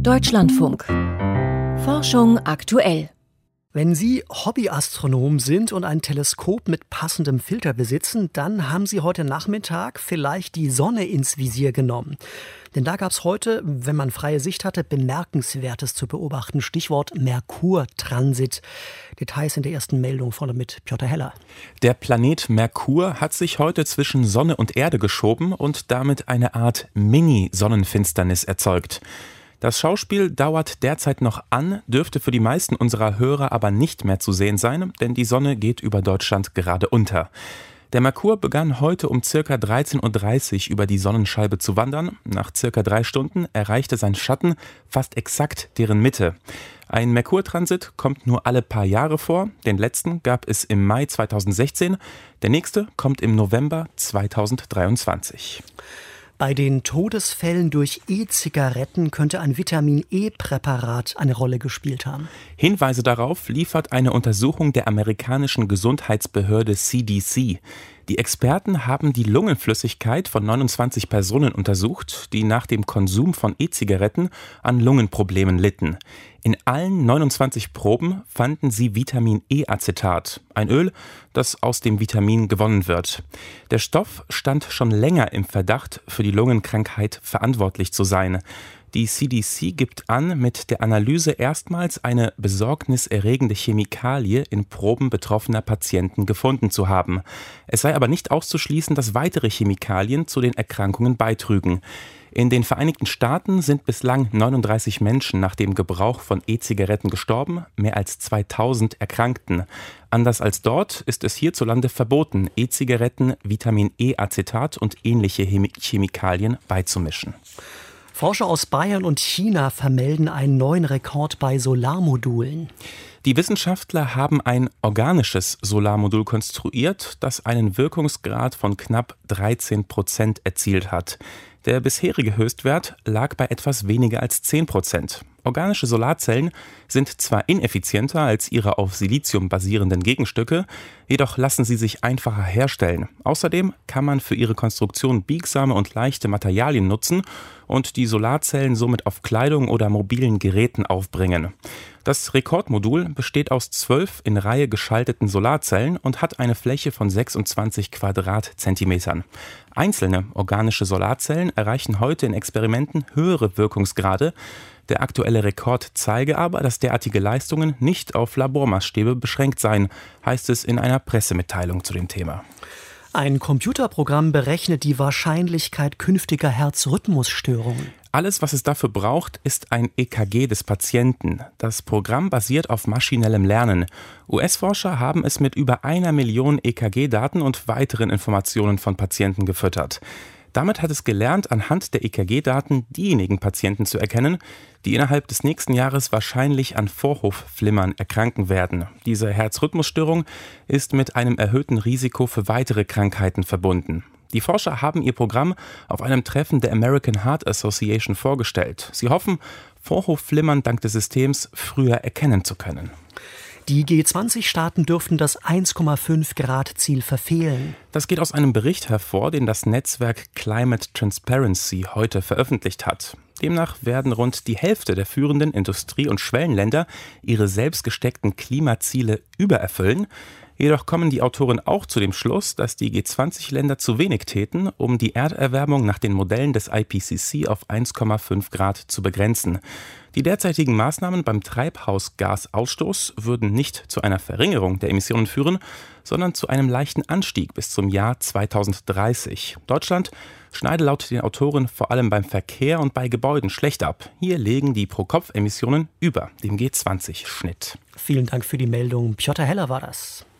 Deutschlandfunk. Forschung aktuell. Wenn Sie Hobbyastronom sind und ein Teleskop mit passendem Filter besitzen, dann haben Sie heute Nachmittag vielleicht die Sonne ins Visier genommen. Denn da gab es heute, wenn man freie Sicht hatte, Bemerkenswertes zu beobachten. Stichwort Merkurtransit. Details in der ersten Meldung vorne mit Piotr Heller. Der Planet Merkur hat sich heute zwischen Sonne und Erde geschoben und damit eine Art Mini-Sonnenfinsternis erzeugt. Das Schauspiel dauert derzeit noch an, dürfte für die meisten unserer Hörer aber nicht mehr zu sehen sein, denn die Sonne geht über Deutschland gerade unter. Der Merkur begann heute um ca. 13.30 Uhr über die Sonnenscheibe zu wandern. Nach ca. 3 Stunden erreichte sein Schatten fast exakt deren Mitte. Ein Merkurtransit kommt nur alle paar Jahre vor. Den letzten gab es im Mai 2016. Der nächste kommt im November 2023. Bei den Todesfällen durch E-Zigaretten könnte ein Vitamin-E-Präparat eine Rolle gespielt haben. Hinweise darauf liefert eine Untersuchung der amerikanischen Gesundheitsbehörde CDC. Die Experten haben die Lungenflüssigkeit von 29 Personen untersucht, die nach dem Konsum von E-Zigaretten an Lungenproblemen litten. In allen 29 Proben fanden sie Vitamin-E-Acetat, ein Öl, das aus dem Vitamin gewonnen wird. Der Stoff stand schon länger im Verdacht, für die Lungenkrankheit verantwortlich zu sein. Die CDC gibt an, mit der Analyse erstmals eine besorgniserregende Chemikalie in Proben betroffener Patienten gefunden zu haben. Es sei aber nicht auszuschließen, dass weitere Chemikalien zu den Erkrankungen beitrügen. In den Vereinigten Staaten sind bislang 39 Menschen nach dem Gebrauch von E-Zigaretten gestorben, mehr als 2000 erkrankten. Anders als dort ist es hierzulande verboten, E-Zigaretten, Vitamin-E-Acetat und ähnliche Chemikalien beizumischen. Forscher aus Bayern und China vermelden einen neuen Rekord bei Solarmodulen. Die Wissenschaftler haben ein organisches Solarmodul konstruiert, das einen Wirkungsgrad von knapp 13% erzielt hat. Der bisherige Höchstwert lag bei etwas weniger als 10%. Organische Solarzellen sind zwar ineffizienter als ihre auf Silizium basierenden Gegenstücke, jedoch lassen sie sich einfacher herstellen. Außerdem kann man für ihre Konstruktion biegsame und leichte Materialien nutzen und die Solarzellen somit auf Kleidung oder mobilen Geräten aufbringen. Das Rekordmodul besteht aus 12 in Reihe geschalteten Solarzellen und hat eine Fläche von 26 Quadratzentimetern. Einzelne organische Solarzellen erreichen heute in Experimenten höhere Wirkungsgrade. Der aktuelle Rekord zeige aber, dass derartige Leistungen nicht auf Labormaßstäbe beschränkt seien, heißt es in einer Pressemitteilung zu dem Thema. Ein Computerprogramm berechnet die Wahrscheinlichkeit künftiger Herzrhythmusstörungen. Alles, was es dafür braucht, ist ein EKG des Patienten. Das Programm basiert auf maschinellem Lernen. US-Forscher haben es mit über 1 Million EKG-Daten und weiteren Informationen von Patienten gefüttert. Damit hat es gelernt, anhand der EKG-Daten diejenigen Patienten zu erkennen, die innerhalb des nächsten Jahres wahrscheinlich an Vorhofflimmern erkranken werden. Diese Herzrhythmusstörung ist mit einem erhöhten Risiko für weitere Krankheiten verbunden. Die Forscher haben ihr Programm auf einem Treffen der American Heart Association vorgestellt. Sie hoffen, Vorhofflimmern dank des Systems früher erkennen zu können. Die G20-Staaten dürften das 1,5-Grad-Ziel verfehlen. Das geht aus einem Bericht hervor, den das Netzwerk Climate Transparency heute veröffentlicht hat. Demnach werden rund die Hälfte der führenden Industrie- und Schwellenländer ihre selbst gesteckten Klimaziele übererfüllen. Jedoch kommen die Autoren auch zu dem Schluss, dass die G20-Länder zu wenig täten, um die Erderwärmung nach den Modellen des IPCC auf 1,5 Grad zu begrenzen. Die derzeitigen Maßnahmen beim Treibhausgasausstoß würden nicht zu einer Verringerung der Emissionen führen, sondern zu einem leichten Anstieg bis zum Jahr 2030. Deutschland schneide laut den Autoren vor allem beim Verkehr und bei Gebäuden schlecht ab. Hier liegen die Pro-Kopf-Emissionen über dem G20-Schnitt. Vielen Dank für die Meldung. Piotr Heller war das.